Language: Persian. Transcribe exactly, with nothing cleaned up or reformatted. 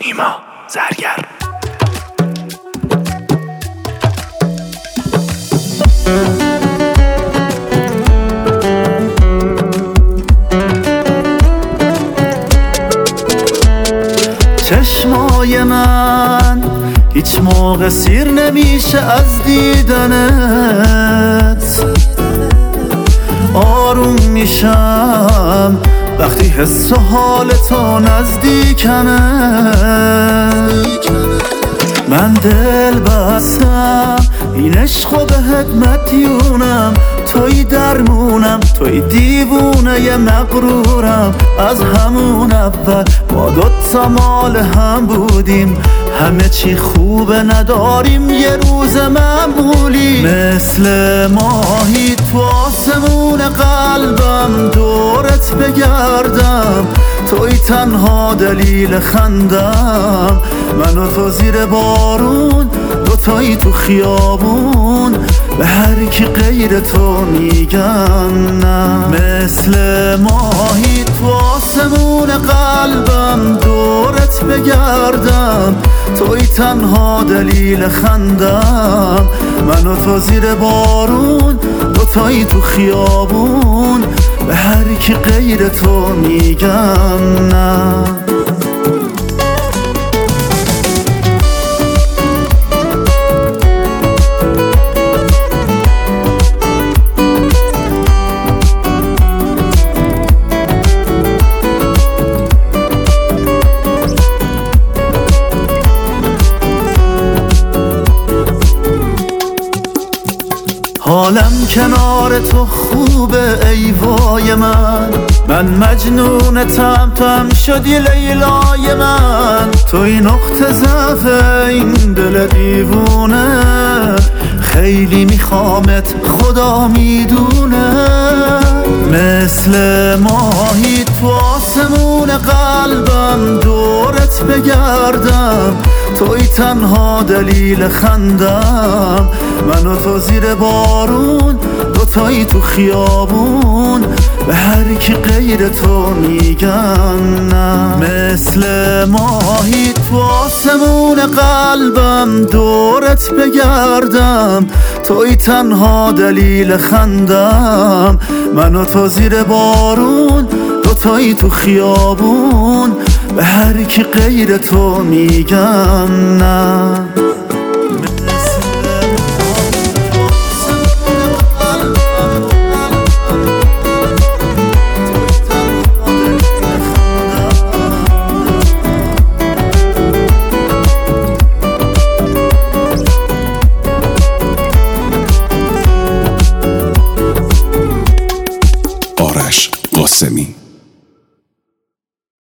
نیما زرگر. چشمای من هیچ موقع سیر نمیشه از دیدنت، آروم میشم وقتی حس و حال تو نزدیکمه. من دل بستم این عشقو بهت مدیونم، توی درمونم، توی دیوونه ی مغرورم. از همون اول ما دوتا مال هم بودیم، همه چی خوبه نداریم یه روز معمولی. مثل ماهی تو آسمون قلبم دورت بگردم، توی تنها دلیل خندم. من و تو زیر بارون، دوتایی تو خیابون، به هر کی غیر تو میگن نه. مثل ماهی تو آسمون قلبم دورت بگردم، توی تنها دلیل خندم. من و تو زیر بارون، دوتایی تو خیابون، به هر کی غیر تو میگن نه. حالم کنار تو خوبه ای وای من، من مجنونتم تو هم شدی لیلای من. توی نقطه ضعف این دل دیوونه، خیلی میخوامت خدا میدونه. مثل ماهی تو آسمون قلبم دورت بگردم، توی تنها دلیل خندم. من و تو زیر بارون، دوتایی تو خیابون، به هر کی غیر تو میگن نه. مثل ماهی تو آسمون قلبم دورت بگردم، توی تنها دلیل خندم. من و تو زیر بارون، دوتایی تو خیابون، به هر کی غیر تو میگن نه. آرش قاسمی.